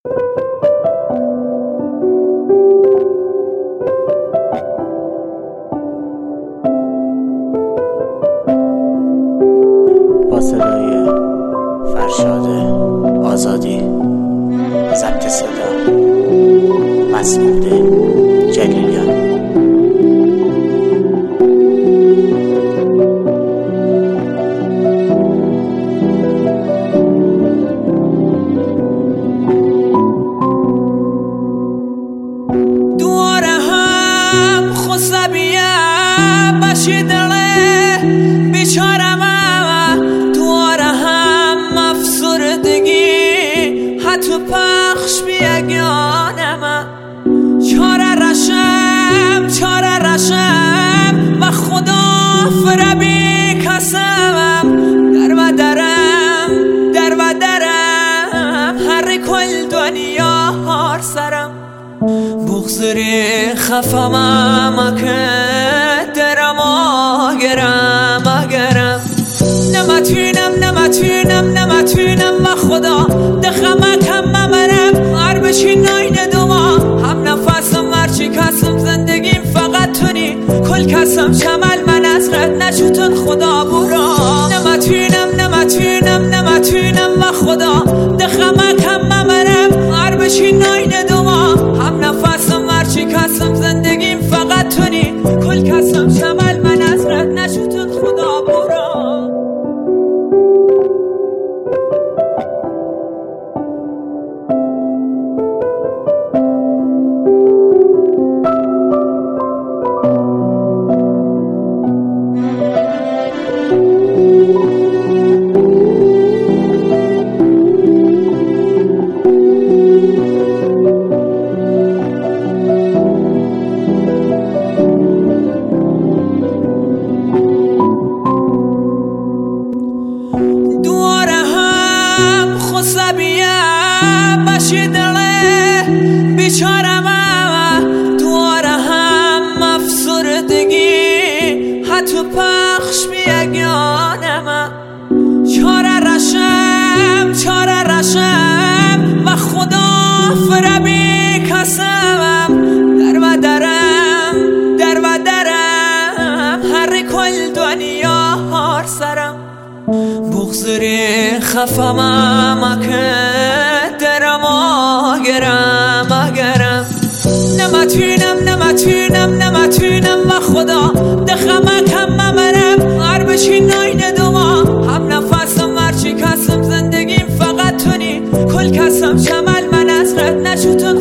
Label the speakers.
Speaker 1: با صدای فرشاد آزادی، ضبط صدا مسعود جلیلیان.
Speaker 2: دواره هم خسبیم بشی دله بیچارم، دواره هم افسردگی حتی پخش بیگانم. چاره رشم و خدا فربی کسم، در و درم هر کل دنیا هار سرم. بغزری خفمم که درم آگرم نمتونم و خدا دخمکم ممرم. هر بچی ناینه دوما هم نفسم هرچی کسم، زندگیم فقط تونی کل کسم. شمل من از رد نشوتن خدا برا. نمتونم و خدا دخمکم ممرم. هر بچی ناینه دوما هم نفسم هرچی کسم، زندگیم فقط تونی کل کسم. شمل من از رد نشوتن خدا برا. خسبیم بشی دله بیچارم، دواره هم افسردگی حتی پخش بیگانم. چاره رشم و خدا فربی کسم، در و درم هر کل دنیا هار سرم. بغزری خفمم که درم آگرم نمتونم و خدا دخمکم ممرم. هر بچی ناینه دوما هم نفسم هرچی کسم، زندگیم فقط تونی کل کسم. شمل من از رد نشوتن